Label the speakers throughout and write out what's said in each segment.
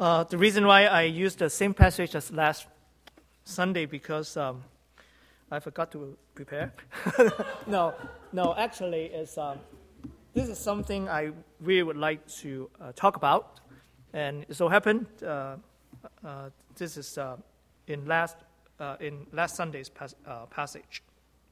Speaker 1: The reason why I used the same passage as last Sunday because I forgot to prepare. No, actually, this is something I really would like to talk about. And it so happened, this is in last Sunday's passage.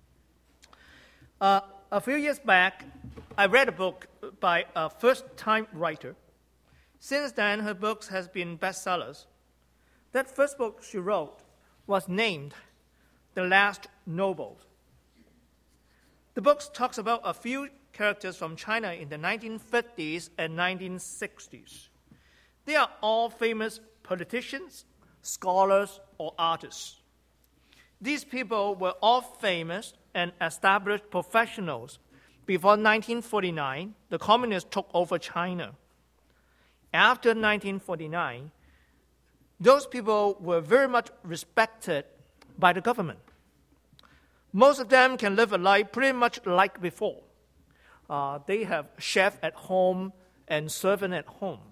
Speaker 1: A few years back, I read a book by a first-time writer. Since then, her books have been bestsellers. That first book she wrote was named The Last Nobles. The book talks about a few characters from China in the 1950s and 1960s. They are all famous politicians, scholars, or artists. These people were all famous and established professionals before 1949, the communists took over China. After 1949, those people were very much respected by the government. Most of them can live a life pretty much like before. They have chef at home and servant at home.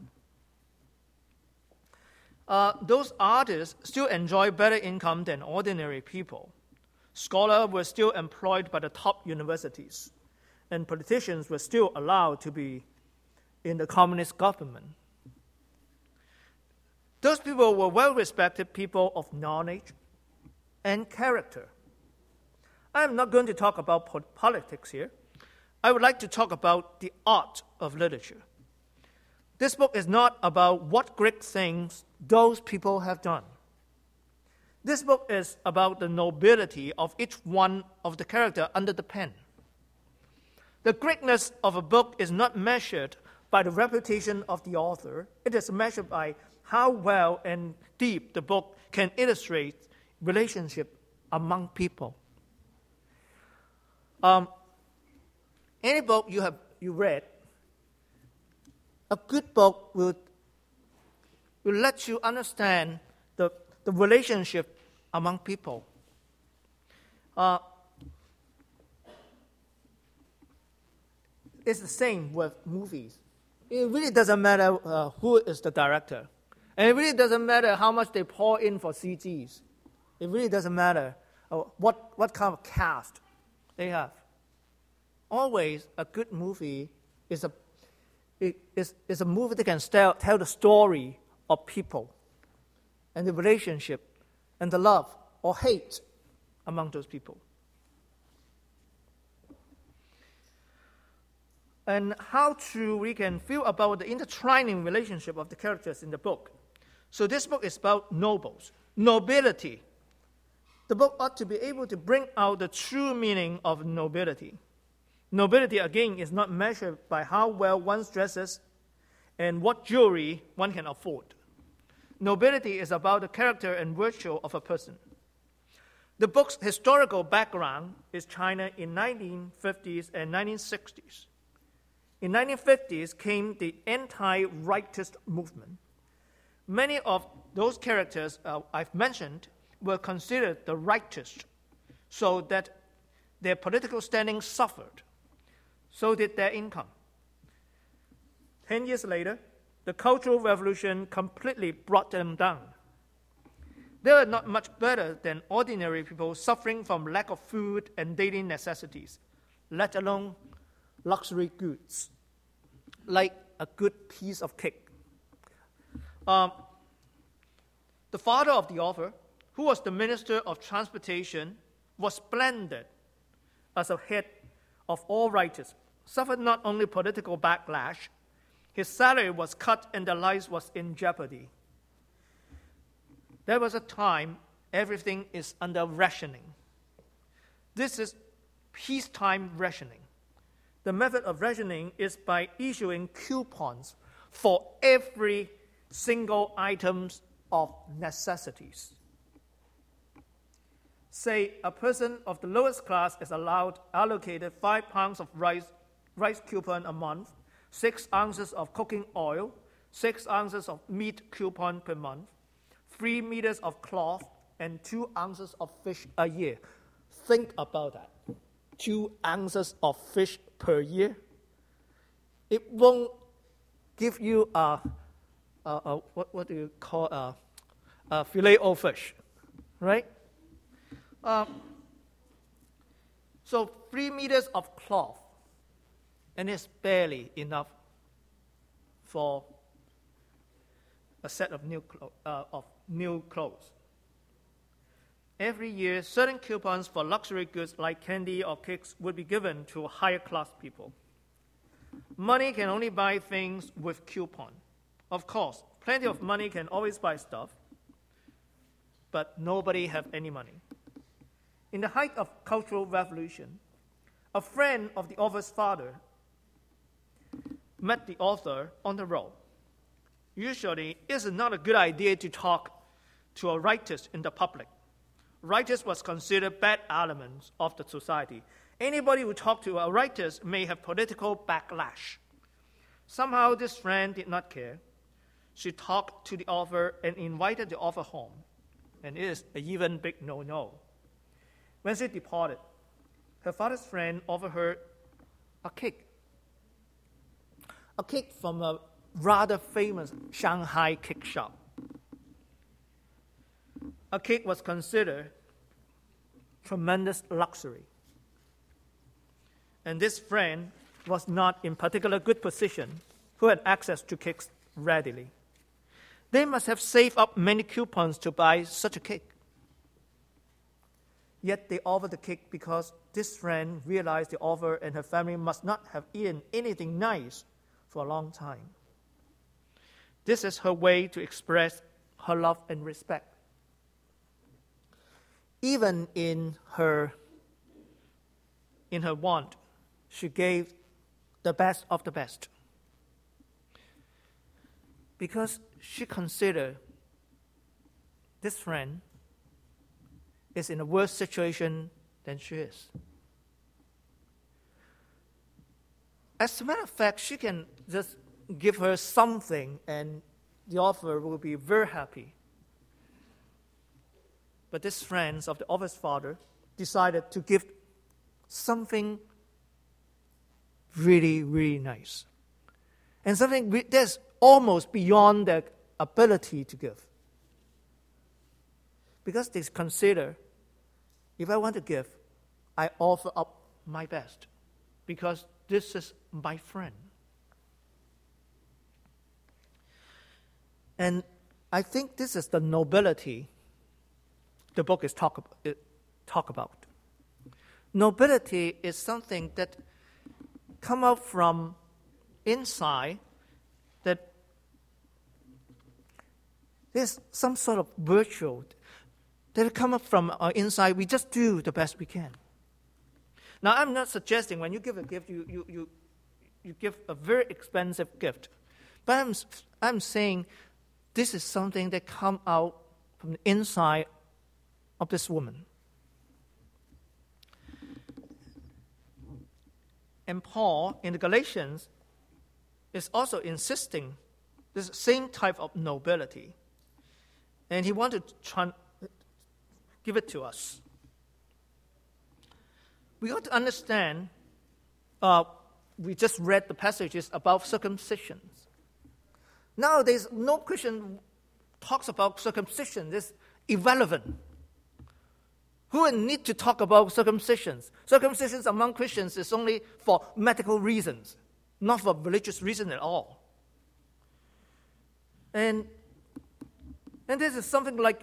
Speaker 1: Those artists still enjoy better income than ordinary people. Scholars were still employed by the top universities, and politicians were still allowed to be in the communist government. Those people were well-respected people of knowledge and character. I am not going to talk about politics here. I would like to talk about the art of literature. This book is not about what great things those people have done. This book is about the nobility of each one of the characters under the pen. The greatness of a book is not measured by the reputation of the author. It is measured by how well and deep the book can illustrate relationship among people. Any book you read, a good book will let you understand the relationship among people. It's the same with movies. It really doesn't matter who is the director. And it really doesn't matter how much they pour in for CGs. It really doesn't matter what kind of cast they have. Always, a good movie is a movie that can tell the story of people and the relationship and the love or hate among those people. And how we can feel about the intertwining relationship of the characters in the book. So this book is about nobles, nobility. The book ought to be able to bring out the true meaning of nobility. Nobility, again, is not measured by how well one dresses and what jewelry one can afford. Nobility is about the character and virtue of a person. The book's historical background is China in 1950s and 1960s. In 1950s came the anti-rightist movement. Many of those characters I've mentioned were considered the rightist, so that their political standing suffered. So did their income. 10 years later, the Cultural Revolution completely brought them down. They were not much better than ordinary people suffering from lack of food and daily necessities, let alone luxury goods, like a good piece of cake. The father of the author, who was the Minister of Transportation, was splendid as a head of all writers, suffered not only political backlash, his salary was cut and their lives was in jeopardy. There was a time everything is under rationing. This is peacetime rationing. The method of rationing is by issuing coupons for every single item of necessities. Say a person of the lowest class is allocated 5 pounds of rice coupon a month, 6 ounces of cooking oil, 6 ounces of meat coupon per month, 3 meters of cloth, and 2 ounces of fish a year. Think about that. 2 ounces of fish per year. It won't give you a what do you call filet o fish, right? So 3 meters of cloth, and it's barely enough for a set of new clothes. Every year, certain coupons for luxury goods like candy or cakes would be given to higher class people. Money can only buy things with coupon. Of course, plenty of money can always buy stuff, but nobody have any money. In the height of Cultural Revolution, a friend of the author's father met the author on the road. Usually, it's not a good idea to talk to a writer in the public. Writers was considered bad elements of the society. Anybody who talked to a writer may have political backlash. Somehow, this friend did not care. She talked to the author and invited the author home, and it is an even big no-no. When she departed, her father's friend offered her a cake from a rather famous Shanghai cake shop. A cake was considered tremendous luxury. And this friend was not in particular good position who had access to cakes readily. They must have saved up many coupons to buy such a cake. Yet they offered the cake because this friend realized the author and her family must not have eaten anything nice for a long time. This is her way to express her love and respect. Even in her want, she gave the best of the best. Because she considered this friend is in a worse situation than she is. As a matter of fact, she can just give her something and the author will be very happy. But these friends of the author's father decided to give something really, really nice. And something that's almost beyond their ability to give. Because they consider, if I want to give, I offer up my best. Because this is my friend. And I think this is the nobility the book is talk about. Nobility is something that come out from inside, that there's some sort of virtue that come up from our inside. We just do the best we can. Now, I'm not suggesting when you give a gift, you give a very expensive gift. But I'm saying this is something that come out from the inside of this woman. And Paul, in the Galatians, is also insisting this same type of nobility. And he wanted to give it to us. We ought to understand, we just read the passages about circumcision. Nowadays, no Christian talks about circumcision. It's irrelevant. Who would need to talk about circumcisions? Circumcisions among Christians is only for medical reasons, not for religious reasons at all. And this is something like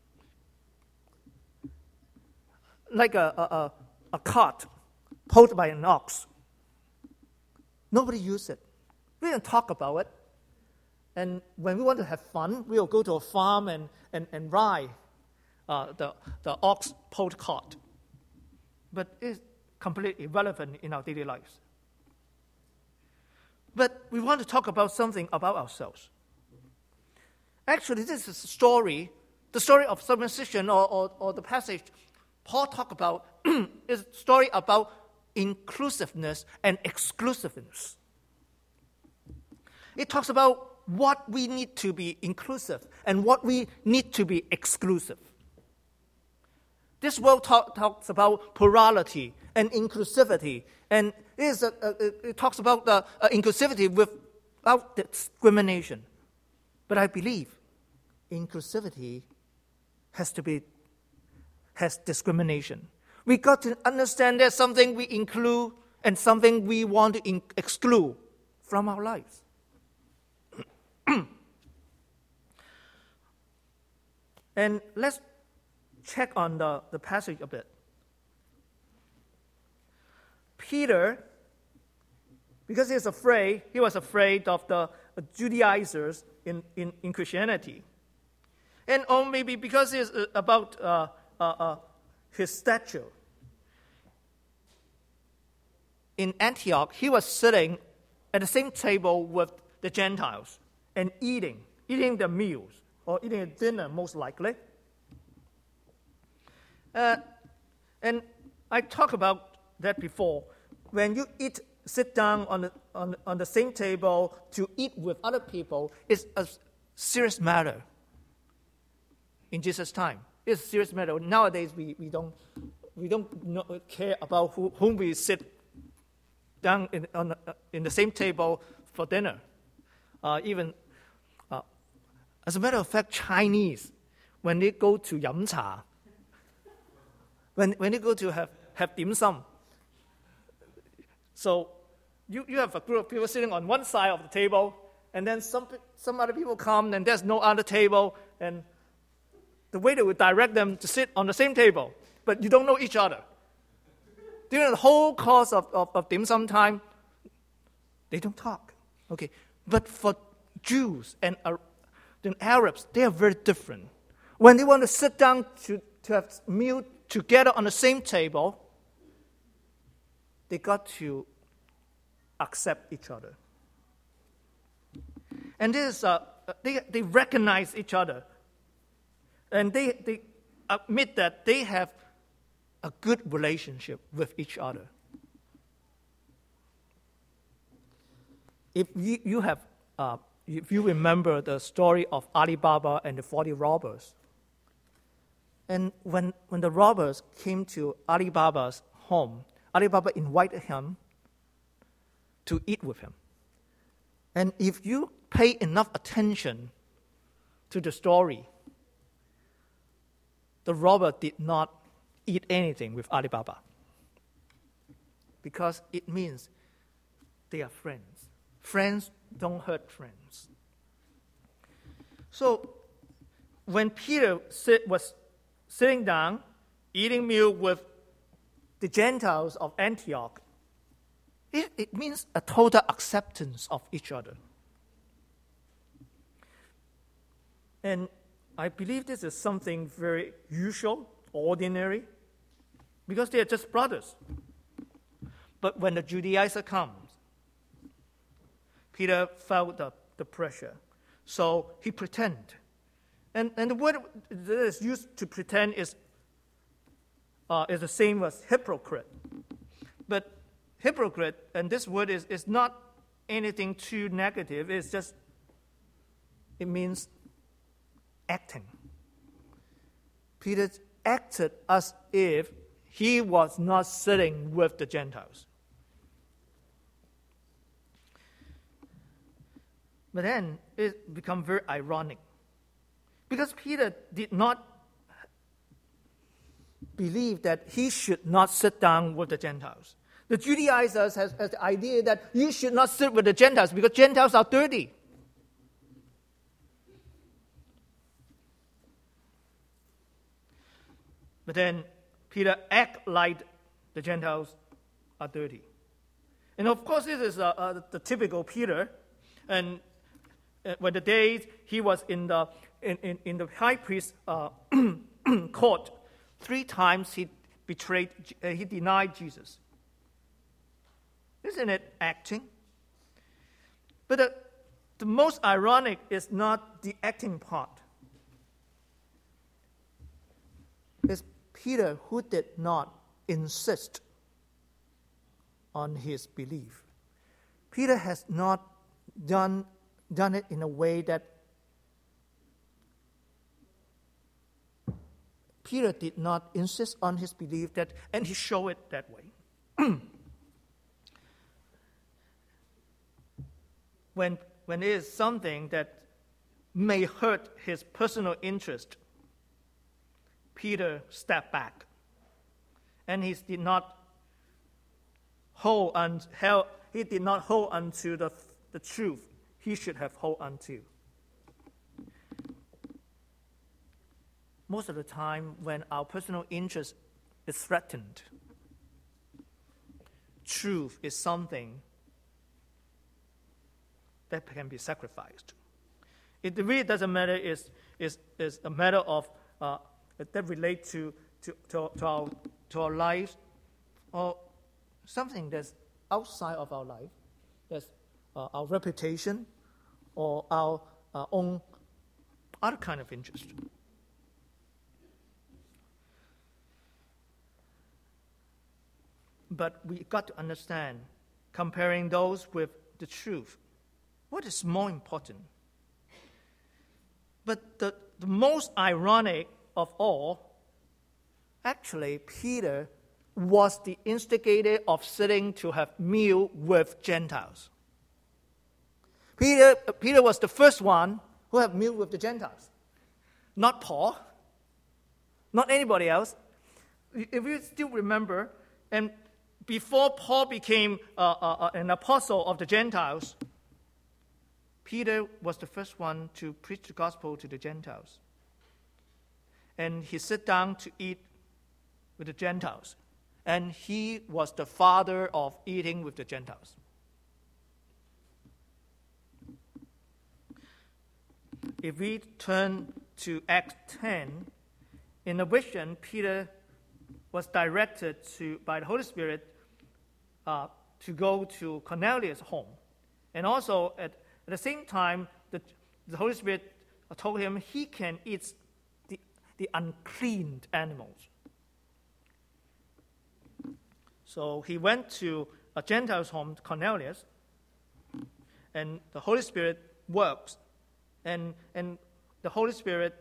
Speaker 1: a cart pulled by an ox. Nobody uses it. We don't talk about it. And when we want to have fun, we'll go to a farm and ride the ox-pulled cart. But it's completely irrelevant in our daily lives. But we want to talk about something about ourselves. Actually, this is a story, the story of circumcision or the passage Paul talked about is a story about inclusiveness and exclusiveness. It talks about what we need to be inclusive and what we need to be exclusive. This world talks about plurality and inclusivity, and it talks about the inclusivity without discrimination. But I believe inclusivity has discrimination. We got to understand there's something we include and something we want to exclude from our lives. And let's check on the passage a bit. Peter, because he was afraid of the Judaizers in Christianity. And or maybe because it's about his stature. In Antioch, he was sitting at the same table with the Gentiles and eating their meals or eating a dinner, most likely. And I talked about that before. When you sit down on the same table to eat with other people, it's a serious matter. In Jesus' time, it's a serious matter. Nowadays, we don't care about whom we sit down in the same table for dinner. As a matter of fact, Chinese, when they go to 飲茶, when they go to have dim sum, so you have a group of people sitting on one side of the table, and then some other people come, and there's no other table, and the waiter would direct them to sit on the same table, but you don't know each other. During the whole course of dim sum time, they don't talk. Okay, but for Jews and Arabs, they are very different. When they want to sit down to have meal together on the same table, they got to accept each other. And this they recognize each other. And they admit that they have a good relationship with each other. If you remember the story of Alibaba and the 40 robbers, and when the robbers came to Alibaba's home, Alibaba invited him to eat with him. And if you pay enough attention to the story, the robber did not eat anything with Alibaba because it means they are friends. Friends don't hurt friends. So when Peter was sitting down, eating meal with the Gentiles of Antioch, it means a total acceptance of each other. And I believe this is something very usual, ordinary, because they are just brothers. But when the Judaizer comes, Peter felt the pressure. So he pretended. And the word that is used to pretend is the same as hypocrite. But hypocrite, and this word is not anything too negative. It means acting. Peter acted as if he was not sitting with the Gentiles. But then it becomes very ironic because Peter did not believe that he should not sit down with the Gentiles. The Judaizers has the idea that you should not sit with the Gentiles because Gentiles are dirty. But then Peter acted like the Gentiles are dirty. And of course, this is the typical Peter. And when the days he was in the high priest court, 3 times he denied Jesus. Isn't it acting? But the most ironic is not the acting part. It's Peter who did not insist on his belief. Peter has not done it in a way that Peter did not insist on his belief and he showed it that way. When it is something that may hurt his personal interest, Peter stepped back, and he did not hold onto the truth he should have held onto. Most of the time, when our personal interest is threatened, truth is something that can be sacrificed. It really doesn't matter. Is a matter of that relate to our lives, or something that's outside of our life, that's our reputation, or our own other kind of interest. But we got to understand, comparing those with the truth, what is more important? But the most ironic of all, actually, Peter was the instigator of sitting to have meal with Gentiles. Peter was the first one who had meal with the Gentiles. Not Paul, not anybody else. If you still remember, and before Paul became an apostle of the Gentiles, Peter was the first one to preach the gospel to the Gentiles. And he sat down to eat with the Gentiles. And he was the father of eating with the Gentiles. If we turn to Acts 10, in a vision, Peter was directed by the Holy Spirit to go to Cornelius' home. And also, at the same time, the Holy Spirit told him he can eat the unclean animals. So he went to a Gentile's home, Cornelius, and the Holy Spirit works. And the Holy Spirit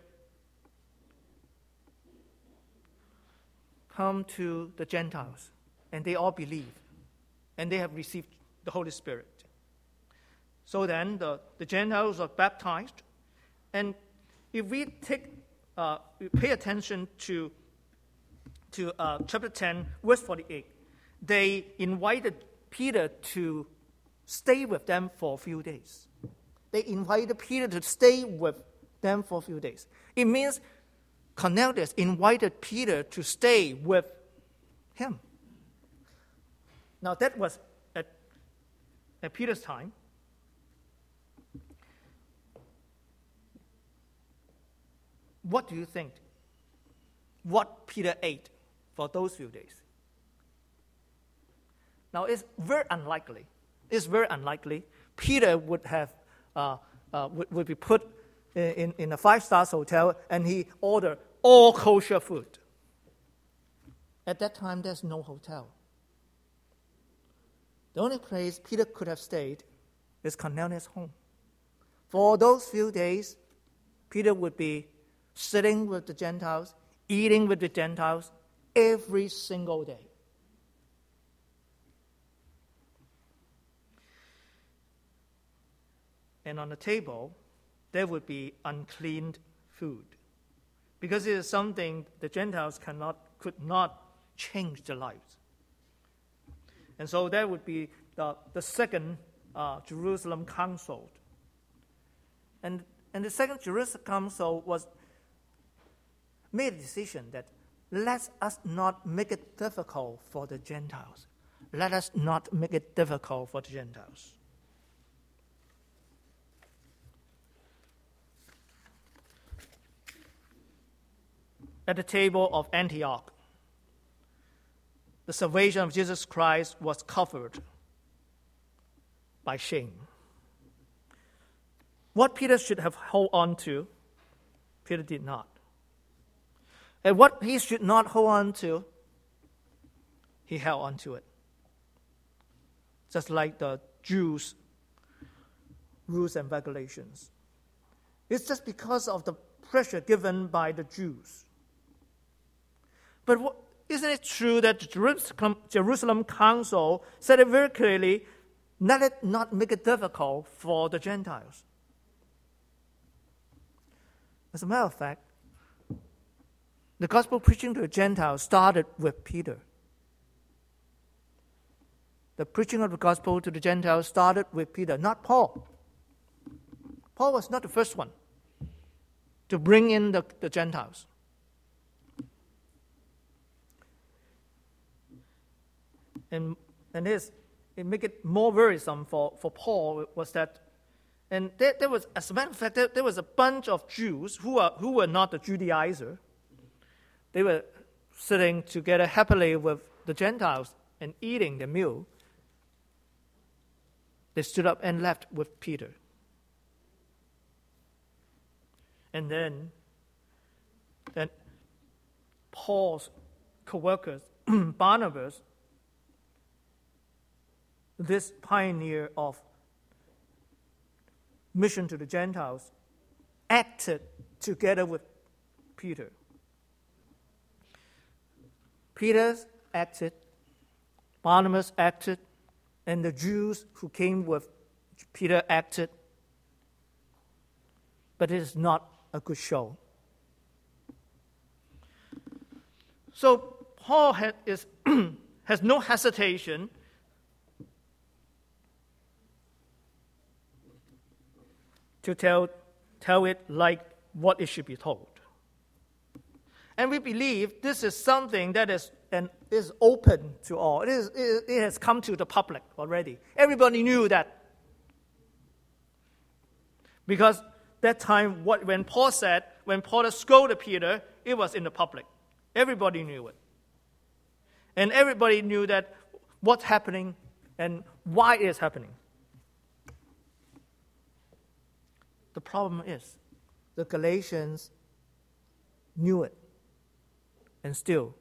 Speaker 1: come to the Gentiles, and they all believe, and they have received the Holy Spirit. So then the Gentiles are baptized, and if we pay attention to chapter 10, verse 48, they invited Peter to stay with them for a few days. They invited Peter to stay with them for a few days. It means Cornelius invited Peter to stay with him. Now that was at Peter's time. What do you think? What Peter ate for those few days? Now it's very unlikely. It's very unlikely Peter would have would be put in a 5-star hotel and he ordered all kosher food. At that time, there's no hotel. The only place Peter could have stayed is Cornelius' home. For those few days, Peter would be sitting with the Gentiles, eating with the Gentiles every single day. And on the table, there would be unclean food, because it is something the Gentiles could not change their lives. And so there would be the second Jerusalem Council. And the second Jerusalem Council made a decision that let us not make it difficult for the Gentiles. Let us not make it difficult for the Gentiles. At the table of Antioch, the salvation of Jesus Christ was covered by shame. What Peter should have held on to, Peter did not. And what he should not hold on to, he held on to it. Just like the Jews' rules and regulations. It's just because of the pressure given by the Jews. But isn't it true that the Jerusalem Council said it very clearly, let it not make it difficult for the Gentiles? As a matter of fact, the gospel preaching to the Gentiles started with Peter. The preaching of the gospel to the Gentiles started with Peter, not Paul. Paul was not the first one to bring in the Gentiles. And it make it more worrisome for Paul was that, and there was, as a matter of fact, there was a bunch of Jews who were not the Judaizer. They were sitting together happily with the Gentiles and eating the meal. They stood up and left with Peter. And then Paul's co-workers, Barnabas, this pioneer of mission to the Gentiles, acted together with Peter. Peter acted, Barnabas acted, and the Jews who came with Peter acted. But it is not a good show. So Paul has no hesitation to tell it like what it should be told. And we believe this is something that is open to all. It has come to the public already. Everybody knew that. Because that time, when Paul scolded Peter, it was in the public. Everybody knew it. And everybody knew that what's happening and why it is happening. The problem is, the Galatians knew it. And still,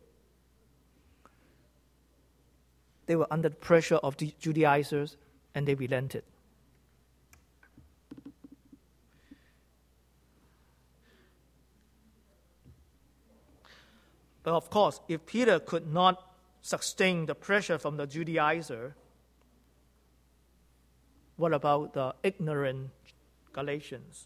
Speaker 1: they were under the pressure of the Judaizers, and they relented. But of course, if Peter could not sustain the pressure from the Judaizer, what about the ignorant Galatians?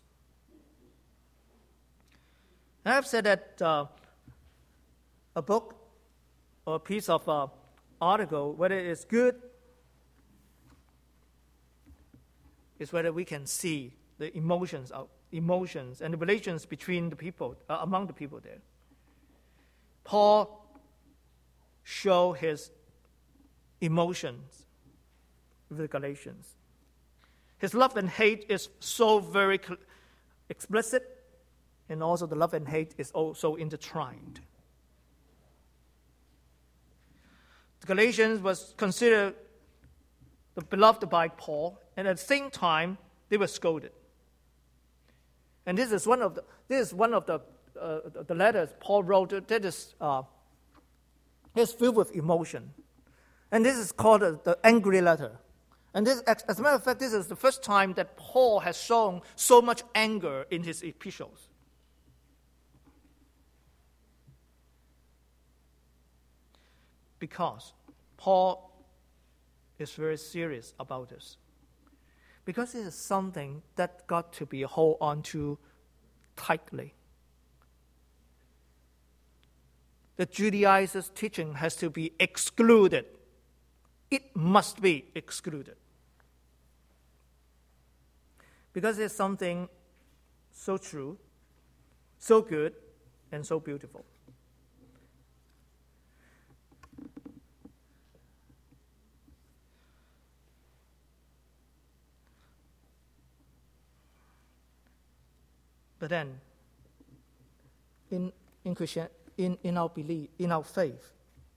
Speaker 1: I have said that a book or a piece of article, whether it is good, is whether we can see the emotions and the relations between the people, among the people there. Paul showed his emotions with the Galatians. His love and hate is so very explicit, and also the love and hate is also intertwined. The Galatians was considered the beloved by Paul, and at the same time, they were scolded. And this is one of the letters Paul wrote that is filled with emotion. And this is called the angry letter. And this, as a matter of fact, this is the first time that Paul has shown so much anger in his epistles. Because Paul is very serious about this. Because it is something that got to be held on to tightly. The Judaizers' teaching has to be excluded. It must be excluded. Because it's something so true, so good, and so beautiful. But then, in our belief, in our faith,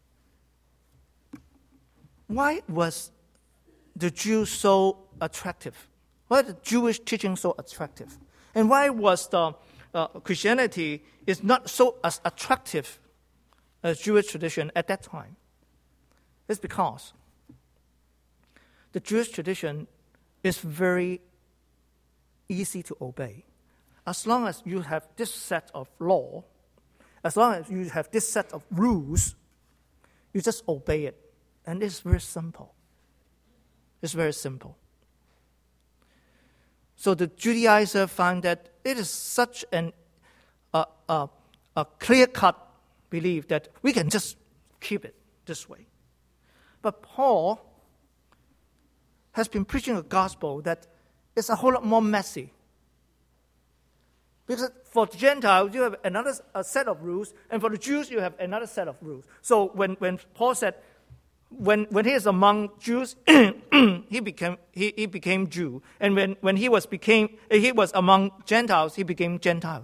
Speaker 1: why was the Jews so attractive? Why the Jewish teaching so attractive? And why was the Christianity is not so as attractive as Jewish tradition at that time? It's because the Jewish tradition is very easy to obey. As long as you have this set of law, as long as you have this set of rules, you just obey it. And it's very simple. It's very simple. So the Judaizer found that it is such an a clear-cut belief that we can just keep it this way. But Paul has been preaching a gospel that is a whole lot more messy. Because for the Gentiles, you have another set of rules, and for the Jews, you have another set of rules. So when Paul said, when he is among Jews, he became Jew, and when he was among Gentiles, he became Gentiles.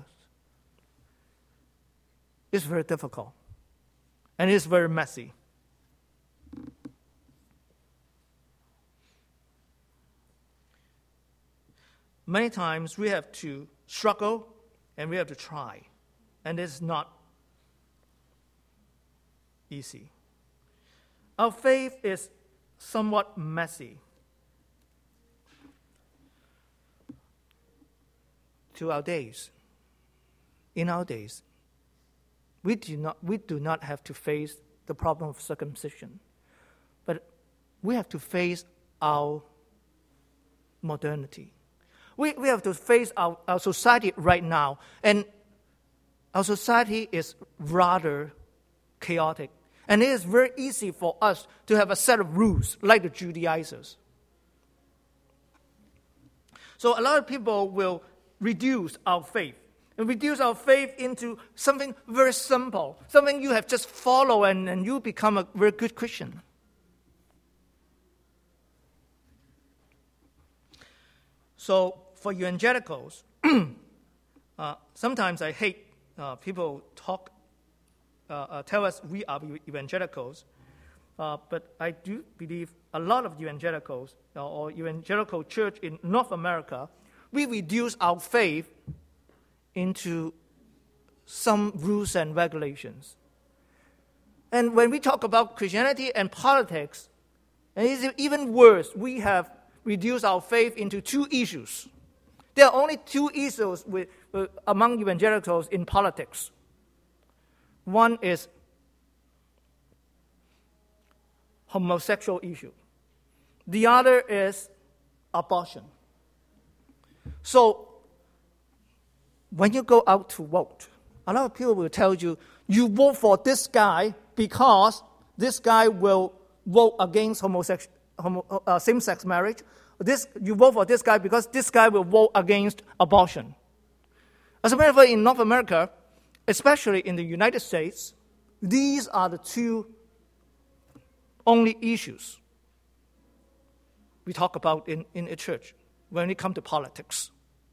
Speaker 1: It's very difficult, and it's very messy. Many times we have to struggle and we have to try, and it's not easy. Our faith is somewhat messy. In our days, we do not have to face the problem of circumcision, but we have to face our modernity. We have to face our society right now, and our society is rather chaotic. And it is very easy for us to have a set of rules like the Judaizers. So a lot of people will reduce our faith into something very simple, something you have just followed and you become a very good Christian. So for evangelicals, sometimes I hate people tell us we are evangelicals, but I do believe a lot of evangelicals or evangelical church in North America, we reduce our faith into some rules and regulations. And when we talk about Christianity and politics, and it's even worse, we have reduced our faith into two issues. There are only two issues among evangelicals in politics. One is homosexual issue. The other is abortion. So when you go out to vote, a lot of people will tell you, you vote for this guy because this guy will vote against same-sex marriage. You vote for this guy because this guy will vote against abortion. As a matter of fact, in North America, especially in the United States, these are the two only issues we talk about in a church when it comes to politics.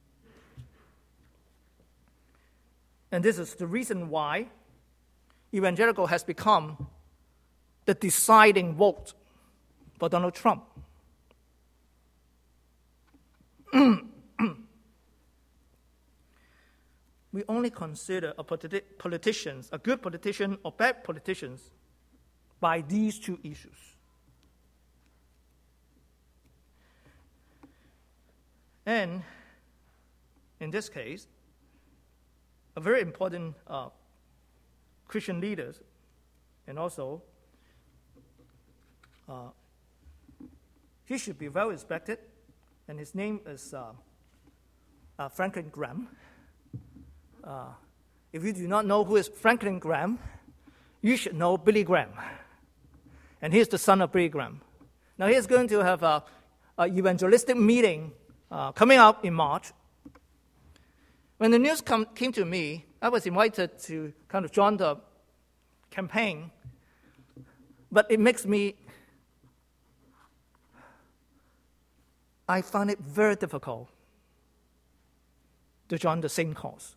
Speaker 1: And this is the reason why evangelical has become the deciding vote for Donald Trump. We only consider a good politician or bad politicians by these two issues. And in this case, a very important Christian leader, and also he should be well respected, and his name is Franklin Graham. If you do not know who is Franklin Graham, you should know Billy Graham. And he's the son of Billy Graham. Now he's going to have a evangelistic meeting coming up in March. When the news came to me, I was invited to kind of join the campaign, but I found it very difficult to join the same cause.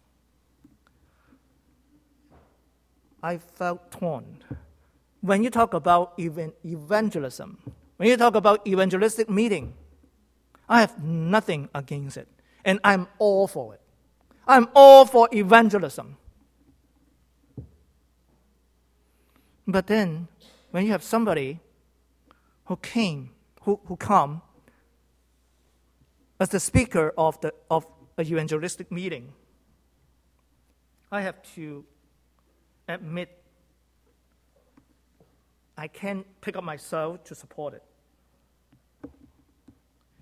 Speaker 1: I felt torn. When you talk about evangelism, when you talk about evangelistic meeting, I have nothing against it, and I'm all for it. I'm all for evangelism. But then, when you have somebody who come as the speaker of a evangelistic meeting, I have to admit I can't pick up myself to support it.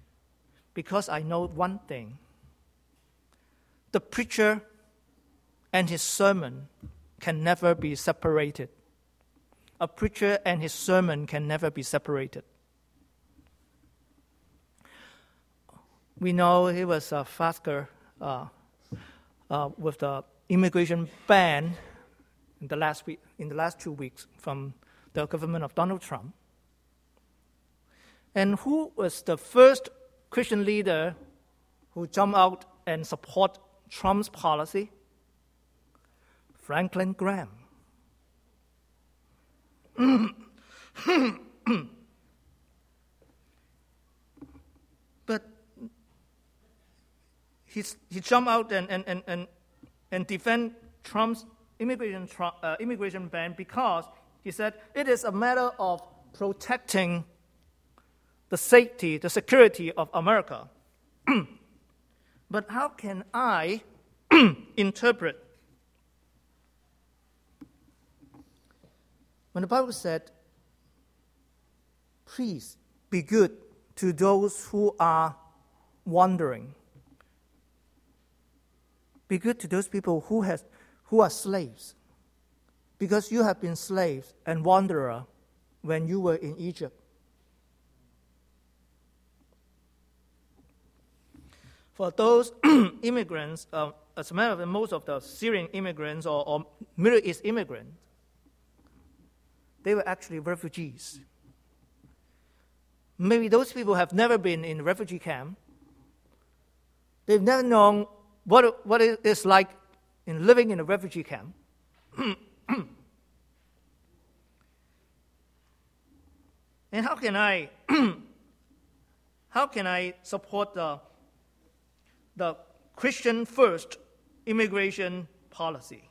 Speaker 1: Because I know one thing. The preacher and his sermon can never be separated. A preacher and his sermon can never be separated. We know he was a faster with the immigration ban in the last 2 weeks from the government of Donald Trump. And who was the first Christian leader who jumped out and support Trump's policy? Franklin Graham. But he jumped out and defend Trump's immigration ban because he said it is a matter of protecting the safety, the security of America. But how can I interpret when the Bible said, please be good to those who are wandering? Be good to those people who are slaves, because you have been slaves and wanderer when you were in Egypt. For those immigrants, as a matter of fact, most of the Syrian immigrants or Middle East immigrants, they were actually refugees. Maybe those people have never been in a refugee camp. They've never known what it is like in living in a refugee camp. And how can I support the Christian first immigration policy?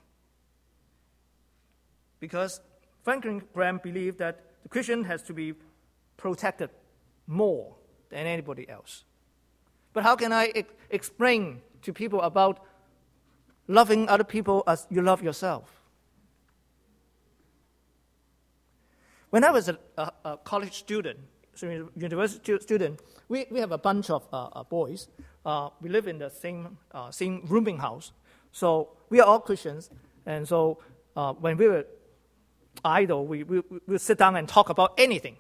Speaker 1: Because Franklin Graham believed that the Christian has to be protected more than anybody else. But how can I explain to people about loving other people as you love yourself? When I was a college student, so university student, we have a bunch of boys. We live in the same rooming house. So we are all Christians. And so when we were idle, we sit down and talk about anything.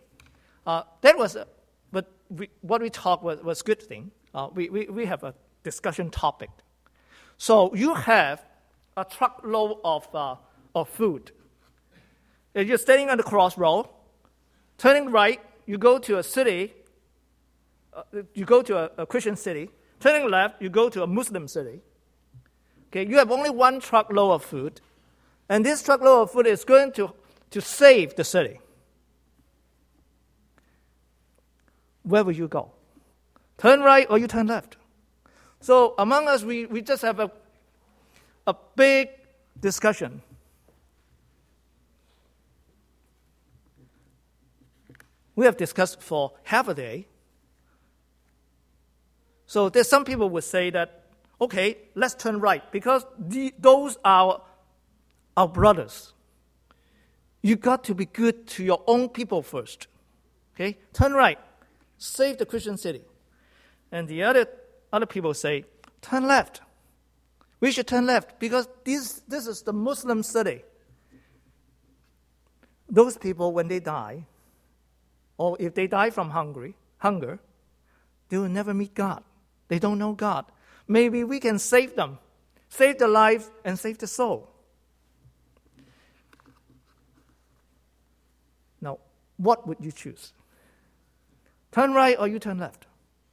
Speaker 1: What we talk was a good thing. We have a discussion topic. So you have a truckload of food. If you're standing on the crossroad, turning right, you go to a city, you go to a Christian city. Turning left, you go to a Muslim city. Okay, you have only one truckload of food, and this truckload of food is going to save the city. Where will you go? Turn right or you turn left? So among us, we just have a big discussion. We have discussed for half a day. So there's some people would say that, okay, let's turn right, because those are our brothers. You got to be good to your own people first. Okay, turn right, save the Christian city. And the other people say, turn left. We should turn left because this is the Muslim city. Those people, when they die, or if they die from hunger, they will never meet God. They don't know God. Maybe we can save them, save their life, and save the soul. Now, what would you choose? Turn right or you turn left?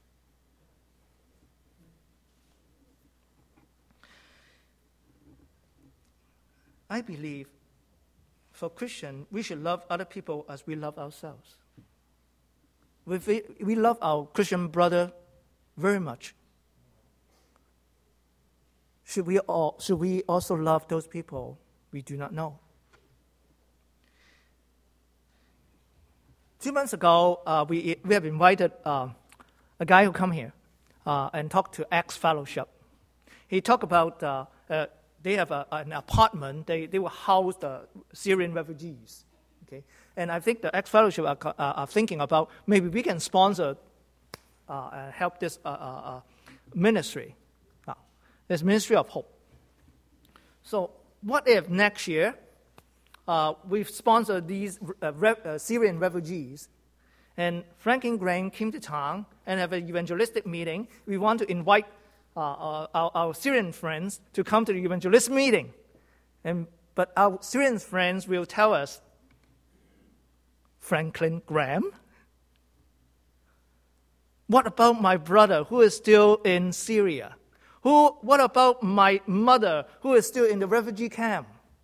Speaker 1: I believe for Christians, we should love other people as we love ourselves. We love our Christian brother very much. Should we also love those people we do not know? 2 months ago, we have invited a guy who come here and talk to Acts Fellowship. He talked about they have an apartment. They will house the Syrian refugees. Okay, and I think the Acts Fellowship are thinking about maybe we can sponsor help this ministry. This Ministry of Hope. So what if next year we've sponsored these Syrian refugees, and Franklin Graham came to town and have an evangelistic meeting? We want to invite our Syrian friends to come to the evangelist meeting. But our Syrian friends will tell us, Franklin Graham? What about my brother who is still in Syria? What about my mother who is still in the refugee camp?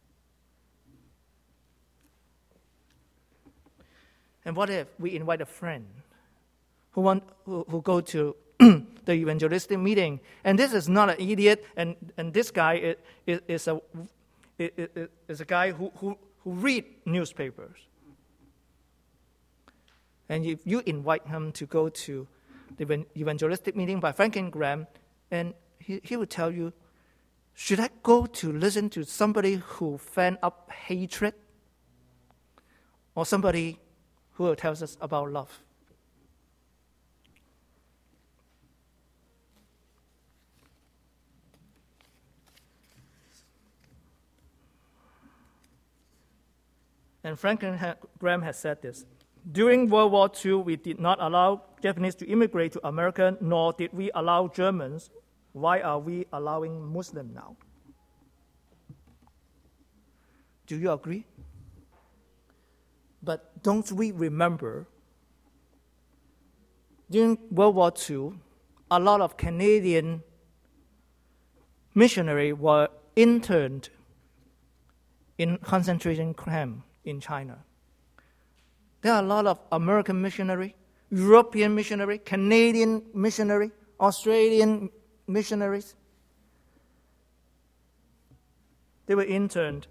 Speaker 1: And what if we invite a friend who go to the evangelistic meeting, and this is not an idiot, and this guy is a guy who read newspapers. And if you invite him to go to the evangelistic meeting by Franklin Graham, and he will tell you, should I go to listen to somebody who fan up hatred, or somebody who tells us about love? And Franklin Graham has said this: during World War II, we did not allow Japanese to immigrate to America, nor did we allow Germans. Why are we allowing Muslims now? Do you agree? But don't we remember, during World War II, a lot of Canadian missionaries were interned in concentration camps in China. There are a lot of American missionary, European missionary, Canadian missionary, Australian missionaries. They were interned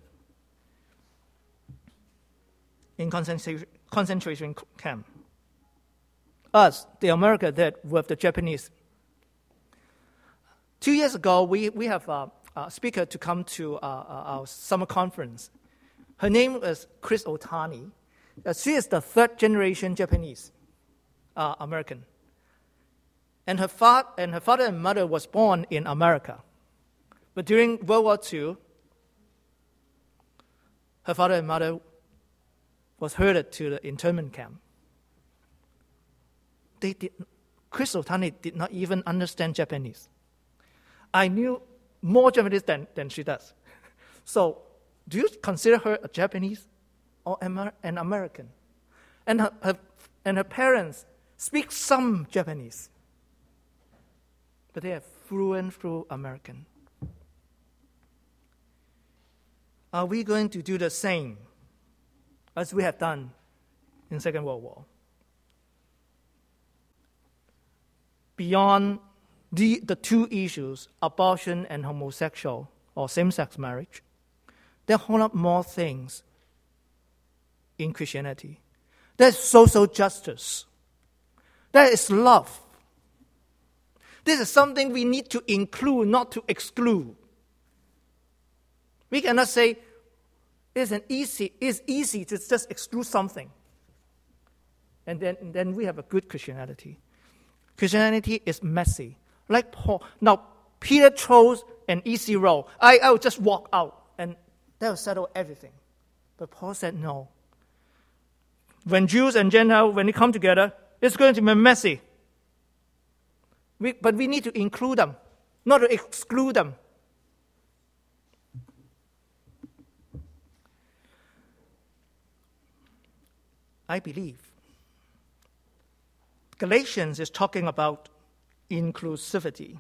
Speaker 1: in concentration camp. Us, the America, did with the Japanese. 2 years ago, we have a speaker to come to our summer conference. Her name is Chris Otani. She is the third generation Japanese American. And her father and mother was born in America. But during World War II, her father and mother was herded to the internment camp. Chris Otani did not even understand Japanese. I knew more Japanese than she does. So, do you consider her a Japanese or an American? And her parents speak some Japanese, but they are fluent through American. Are we going to do the same as we have done in Second World War? Beyond the two issues, abortion and homosexual or same-sex marriage, there are a whole lot more things in Christianity. There's social justice. There is love. This is something we need to include, not to exclude. We cannot say it's easy to just exclude something. And then we have a good Christianity. Christianity is messy. Like Paul. Now, Peter chose an easy road. I'll just walk out and that will settle everything. But Paul said no. When Jews and Gentiles, when they come together, it's going to be messy. But we need to include them, not to exclude them. I believe Galatians is talking about inclusivity,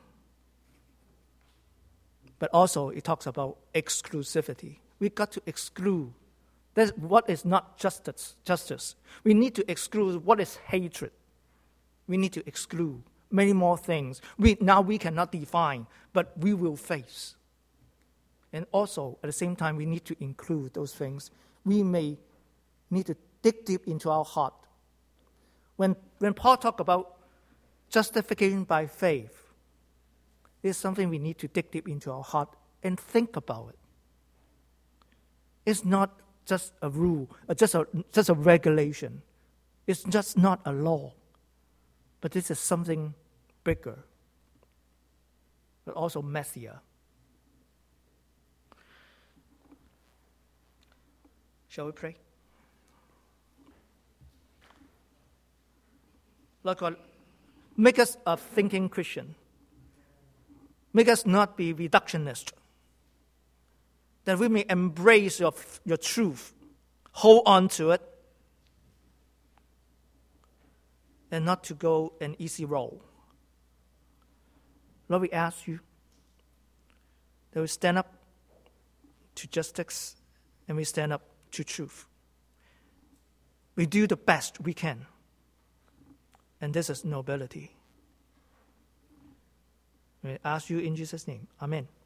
Speaker 1: but also it talks about exclusivity. We got to exclude. That's what is not justice. We need to exclude what is hatred. We need to exclude many more things. Now we cannot define, but we will face. And also, at the same time, we need to include those things. We may need to dig deep into our heart. When Paul talks about justification by faith, it's something we need to dig deep into our heart and think about it. It's not just a rule, just a regulation. It's just not a law. But this is something bigger, but also messier. Shall we pray? Lord God, make us a thinking Christian. Make us not be reductionist. That we may embrace your truth, hold on to it, and not to go an easy road. Lord, we ask you that we stand up to justice and we stand up to truth. We do the best we can. And this is nobility. We ask you in Jesus' name. Amen.